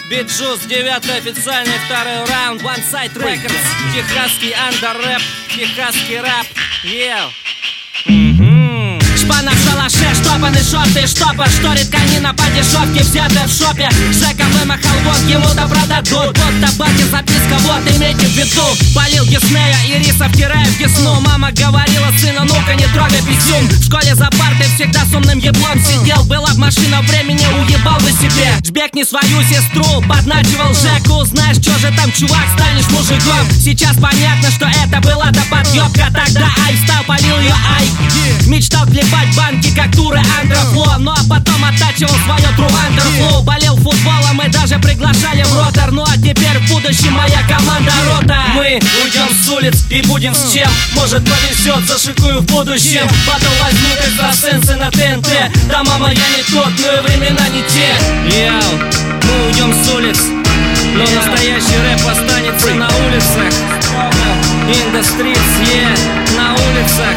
Биджус, 9-й официальный второй раунд. One Side Records, техасский андеррэп, техасский рэп. Шпана в шалаше, штопаны шорты, штопа, шторит тканина по дешевке, взятая в шопе. Жека вымахал вон, ему добро дадут. Под табаке записка, вот имейте в виду. Полил Диснея и риса, втирая в десну. Мама говорила, сына, ну-ка не трогай писюн. В школе за партой всегда с умным еблом сидел. Была б машина времени, уебал бы себе. Жбекни свою сестру, подначивал Жеку. Знаешь, что же там, чувак, станешь мужиком. Сейчас понятно, что это была та подъебка. Тогда ай, встал, полил ее ай. Мечтал клепать банки, как туры Андрофло. Ну а потом оттачивал свое True Underflow. Болел футболом и даже приглашали в ротор. Ну а теперь в будущем моя команда рота. Мы уйдем с улиц и будем с чем. Может повезет, зашикую в будущем. Потом возьмут экстрасенсы на ТНТ. Да мама, я не тот, но и времена не те. Мы уйдем с улиц, но настоящий рэп останется на улицах. In the streets, yeah, на улицах.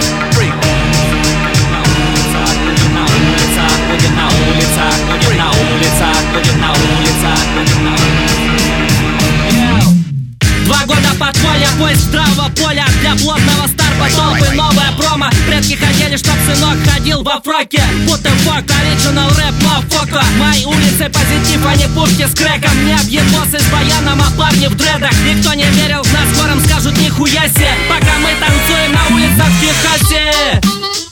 Будем на улицах, будем на улицах, будем на улицах, будем на улицах. 2 года подполья, поиск здравого поля. Для плотного старпа толпы новая промо. Предки хотели, чтоб сынок ходил во фраке. What the fuck, original рэп, motherfucker. Мои улицы позитив, а не пушки с крэком. Не объебосы с баяном, а парни в дредах. Никто не верил в нас, скором скажут нихуя себе. Пока мы танцуем на улицах в Техасе.